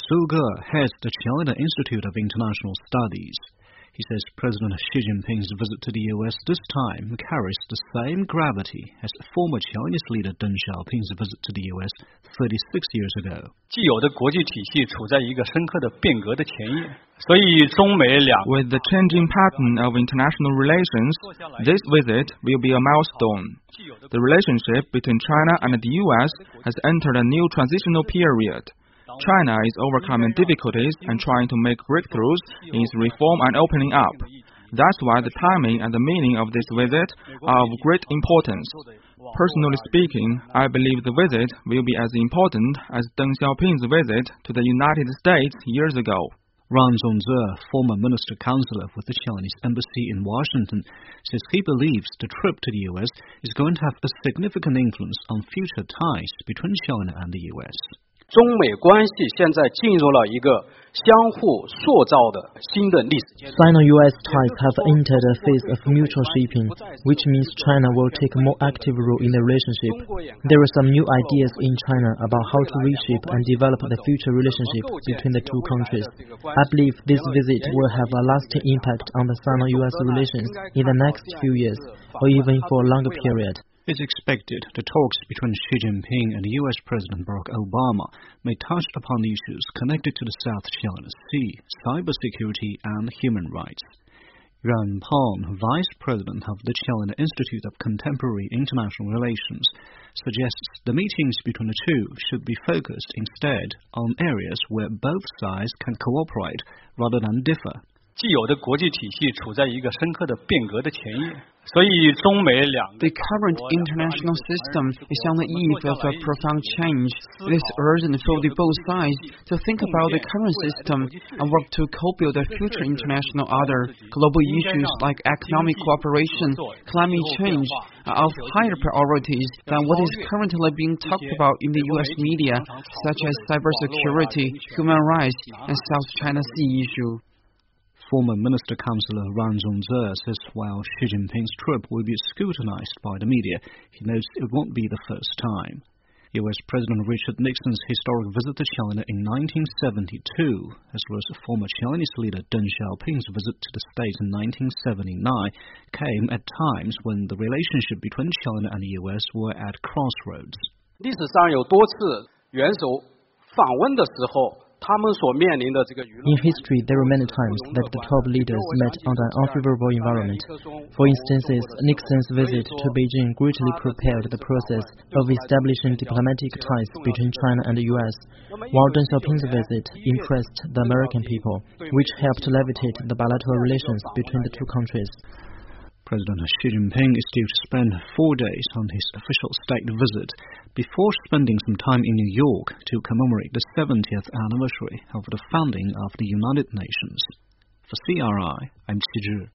Su Ge heads the China Institute of International Studies. He says President Xi Jinping's visit to the U.S. this time carries the same gravity as former Chinese leader Deng Xiaoping's visit to the U.S. 36 years ago. 既有的国际体系处在一个深刻的变革的前夜，所以中美两 With the changing pattern of international relations, this visit will be a milestone. The relationship between China and the U.S. has entered a new transitional period. China is overcoming difficulties and trying to make breakthroughs in its reform and opening up. That's why the timing and the meaning of this visit are of great importance. Personally speaking, I believe the visit will be as important as Deng Xiaoping's visit to the United States years ago. Ran Zhongze, former minister counselor with the Chinese embassy in Washington, says he believes the trip to the U.S. is going to have a significant influence on future ties between China and the U.S. 中美关系现在进入了一个相互塑造的新的历史阶段。 Sino-US ties have entered a phase of mutual shaping, which means China will take a more active role in the relationship. There are some new ideas in China about how to reshape and develop the future relationship between the two countries. I believe this visit will have a lasting impact on the Sino-US relations in the next few years, or even for a longer period. It's expected the talks between Xi Jinping and U.S. President Barack Obama may touch upon issues connected to the South China Sea, cybersecurity, and human rights. Yuan Peng, Vice President of the China Institute of Contemporary International Relations, suggests the meetings between the two should be focused instead on areas where both sides can cooperate rather than differ. 既有的国际体系处在一个深刻的变革的前夜，所以中美两 The current international system is on the eve of a profound change. It is urgent for both sides to think about the current system and work to co-build a future international order. Global issues like economic cooperation, climate change are of higher priorities than what is currently being talked about in the U.S. media, such as cybersecurity, human rights, and South China Sea issue. Former Minister Counselor Ran Zhongze says while Xi Jinping's trip will be scrutinized by the media, he knows it won't be the first time. U.S. President Richard Nixon's historic visit to China in 1972, as well as former Chinese leader Deng Xiaoping's visit to the States in 1979, came at times when the relationship between China and the U.S. were at crossroads. 历史上有多次元首访问的时候， In history, there were many times that the top leaders met under an unfavorable environment. For instance, Nixon's visit to Beijing greatly prepared the process of establishing diplomatic ties between China and the U.S., while Deng Xiaoping's visit impressed the American people, which helped levitate the bilateral relations between the two countries. President Xi Jinping is due to spend 4 days on his official state visit before spending some time in New York to commemorate the 70th anniversary of the founding of the United Nations. For CRI, I'm Xi Zhi.